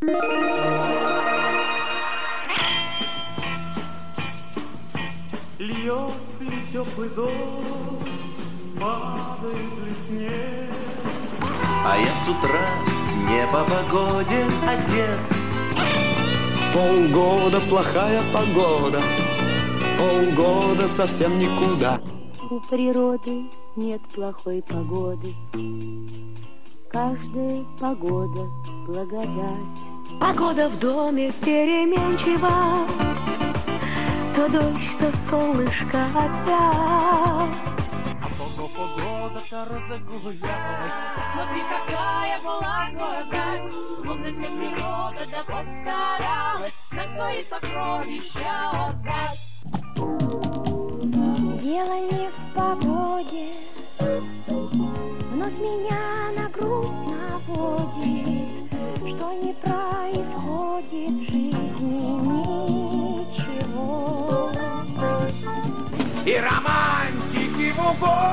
Льет ли теплый дождь, падает ли снег, а я с утра не по погоде одет. Полгода плохая погода, полгода совсем никуда. У природы нет плохой погоды, каждая погода благодать. Погода в доме переменчива, то дождь, то солнышко опять. а погода-то разогулялась. Смотри, какая благодать, словно вся природа да постаралась нам свои сокровища отдать. Дело не в погоде, вновь меня на грусть наводит, что не происходит в жизни ничего. И романтики в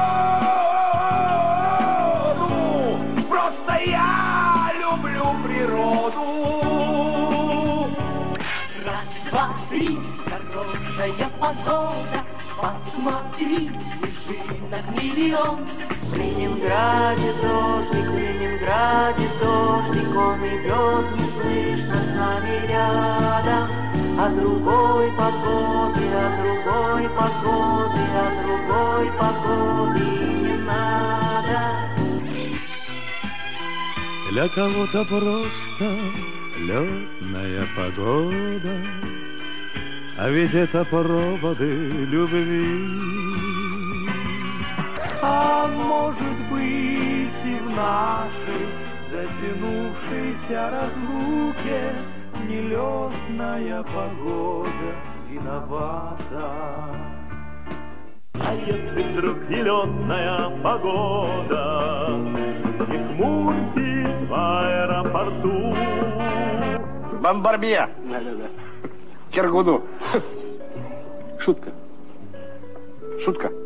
угоду, просто я люблю природу. Раз, два, три, хорошая погода, посмотри, снежинок миллион. В Ленинграде дождик, он идет неслышно с нами рядом. От другой погоды не надо. Для кого-то просто летная погода, а ведь это проводы любви. А может быть и в нашей затянувшейся разлуке нелетная погода виновата. А если вдруг нелетная погода, не хмурьтесь в аэропорту. Бомбарбье. Да. Киргуду. Шутка.